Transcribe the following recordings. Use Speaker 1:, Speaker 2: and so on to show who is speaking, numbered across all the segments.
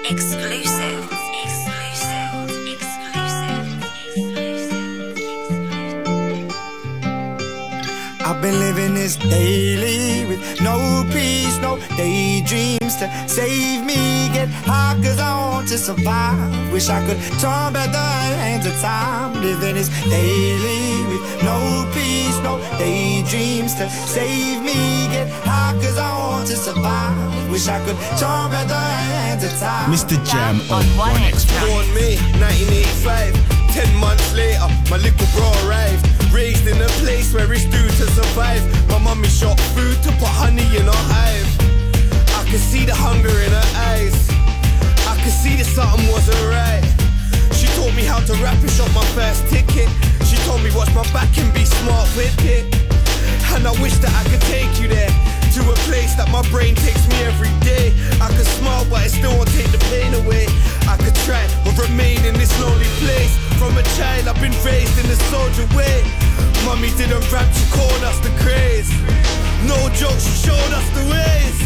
Speaker 1: Exclusive.
Speaker 2: I've been living this daily with no peace, no daydreams to save me. Get high cause I want to survive. Wish I could turn back the hands of time. Living this daily with no peace, no daydreams to save me. Get high cause I want to survive. Wish I could turn back the hands of time.
Speaker 3: Mr. Jam on 1Xtra.
Speaker 4: Born me, 1985. 10 months later, my little bro arrived. Raised in a place where it's due to survive. My mummy shot food to put honey in her hive. I could see the hunger in her eyes. I could see that something wasn't right. She taught me how to rap and shot my first ticket. She told me watch my back and be smart with it. And I wish that I could take you there, to a place that my brain takes me every day. I could smile but it still won't take the pain away. I could try or remain in this lonely place. From a child I've been raised in the soldier way. Mummy didn't rap, she called us the craze. No joke, she showed us the ways.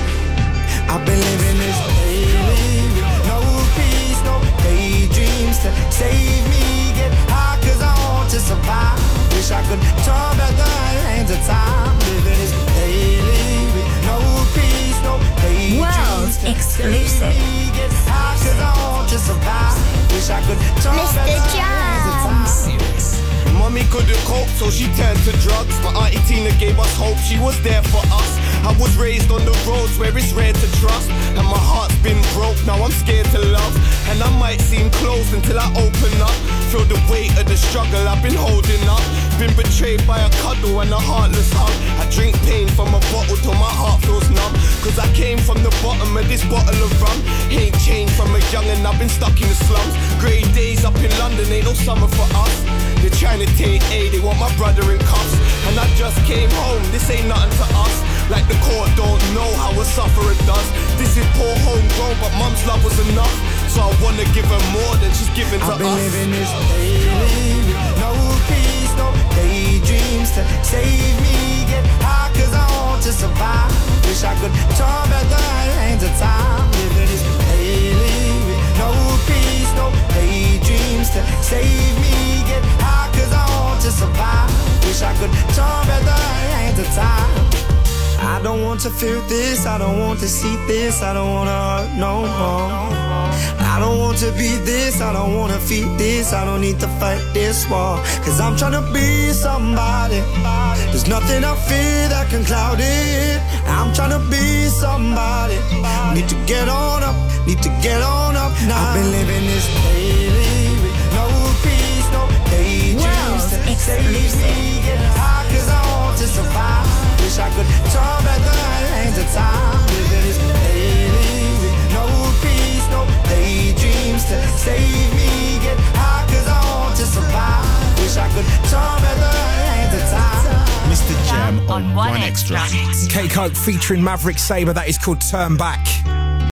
Speaker 2: I've been living this daily with no peace, no daydreams to save me. Get high cause I want to survive. Wish I could turn back the hands of time. Living this daily with no peace, no daydreams.
Speaker 1: World exclusive.
Speaker 2: Get high cause I want to survive. Wish I could turn back the hands of time.
Speaker 4: Mummy couldn't cope, so she turned to drugs. My auntie Tina gave us hope, she was there for us. I was raised on the roads where it's rare to trust. And my heart's been broke, now I'm scared to love. And I might seem closed until I open up. Feel the weight of the struggle I've been holding up. Been betrayed by a cuddle and a heartless hug. I drink pain from a bottle till my heart feels numb. Cause I came from the bottom of this bottle of rum. Ain't changed from a youngin', I've been stuck in the slums. Grey days up in London, ain't no summer for us. They're trying to take A, they want my brother in cuffs. And I just came home, this ain't nothing to us. Like the court don't know how a sufferer does. This is poor homegrown, but mum's love was enough. So I wanna give her more than she's giving to us.
Speaker 2: I've been living this daily with no peace, no daydreams to save me. Get high cause I want to survive. Wish I could turn back the hands of time. Living this daily with no peace, no daydreams to save me. Get high cause I want to survive. Wish I could turn back the hands of time. I don't want to feel this, I don't want to see this, I don't wanna hurt no more. I don't want to be this, I don't wanna feed this, I don't need to fight this war. Cause I'm trying to be somebody. There's nothing I fear that can cloud it. I'm trying to be somebody. Need to get on up, need to get on up now. I've been living this daily with no peace, no daydreams to save me. Get high cause I want to survive. Wish I could turn back the hands of time. Living this daily with no peace, no daydreams to save me. Get high cause I want to survive. Wish I could turn back the hands of time.
Speaker 3: Mr. Jam on 1Xtra.
Speaker 5: K-Coke featuring Maverick Sabre, that is called Turn Back.